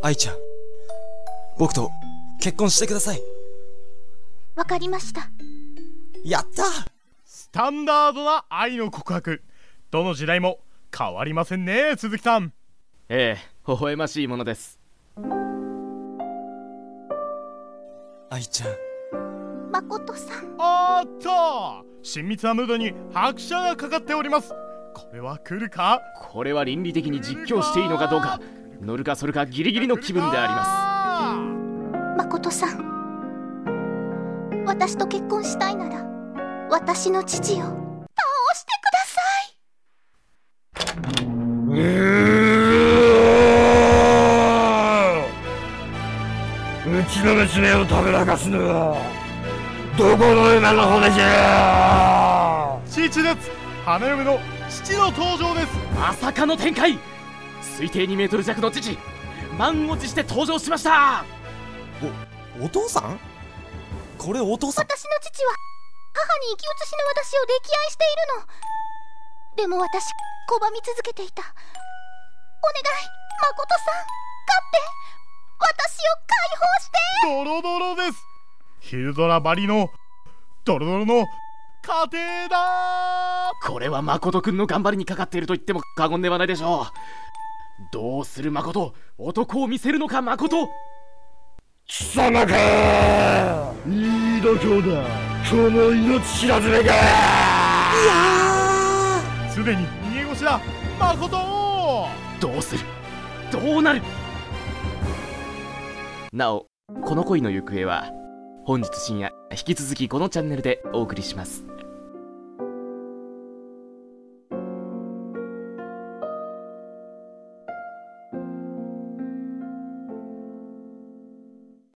愛ちゃん、僕と結婚してください。 わかりました。 やった。 スタンダードな愛の告白、どの時代も変わりませんね、鈴木さん。 ええ、微笑ましいものです。 愛ちゃん。 誠さん。 おっと、親密なムードに拍車がかかっております。これは来るか。 これは倫理的に実況していいのかどうか、乗るかそるかギリギリの気分であります。誠さん、私と結婚したいなら私の父を倒してください。 うちの娘をたぶらかすのはどこの馬の骨じゃ。 父です。花嫁の父の登場です。 まさかの展開。推定2メートル弱の父、満を持して登場しました。 お父さん？これお父さん？ 私の父は母に生き写しの私を溺愛しているの。でも私拒み続けていた。お願い、誠さん、勝って私を解放して。 ドロドロです。ヒルドラばりのドロドロの家庭だ。 これは誠くんの頑張りにかかっていると言っても過言ではないでしょう。どうする誠、男を見せるのか誠。 貴様か、いい度胸だ、この命知らずめが。いやー、すでに逃げ腰だ誠。 どうする、どうなる。なお、この恋の行方は本日深夜引き続きこのチャンネルでお送りします。